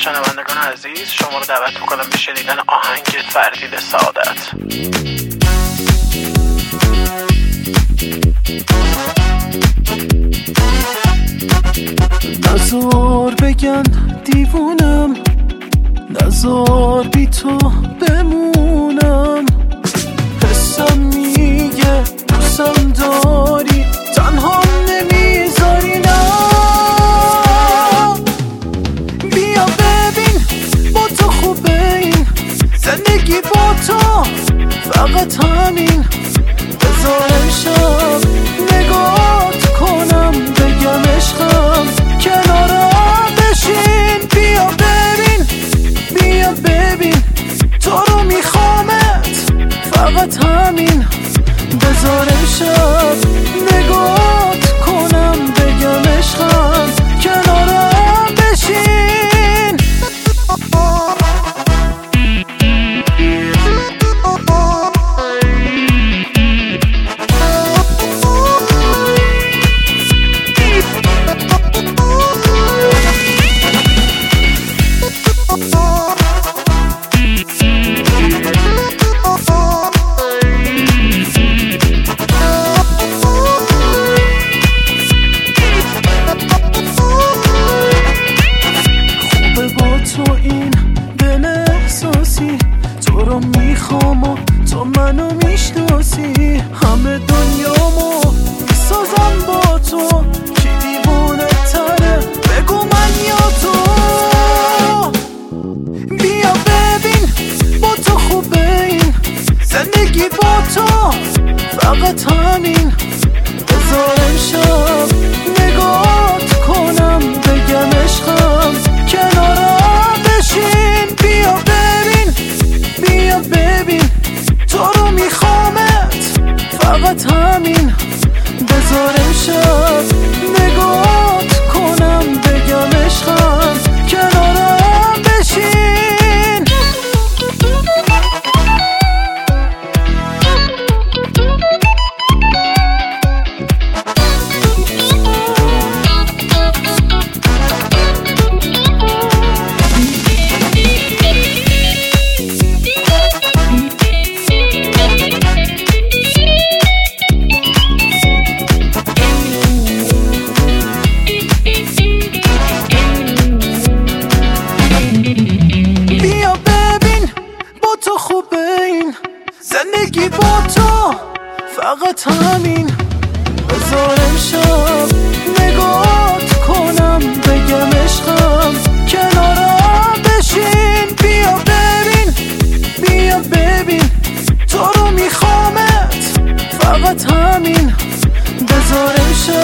شنوندگان عزیز، شما رو دعوت میکنم به شنیدن آهنگ فردین سعادت. نزار بگن دیوونم، نزار بی تو بمونم. حسم میگه دوستم داری، تنها نمیذاری. نه بیا ببین با تو خوبه این زندگی، با تو فقط همین. بذار امشب نگات کنم، بگم عشقم کنارم بشین. بیا ببین، بیا ببین تو رو میخوامت، فقط همین. بذار امشب نگات کنم، بگم عشقم کنارم بشین. تو این دل احساسی، تو رو میخوام و تو منو میشناسی. همه دنیامو میسازم با تو، کی دیوونه تره بگو من یا تو. بیا ببین با تو خوبه این زندگی، با تو فقط همین. بذار امشب نگات کنم، بگم عشقم کنارم بشین. بیا ببین، بیا ببین تو رو میخوامت، فقط همین. بذار امشب نگات کنم، بگم عشقم کنارم بشین. تو خوبه این زندگی، با تو فقط همین. بذار امشب نگات کنم، بگم عشقم کنارم بشین. بیا ببین، بیا ببین تو رو میخوامت، فقط همین. بذار امشب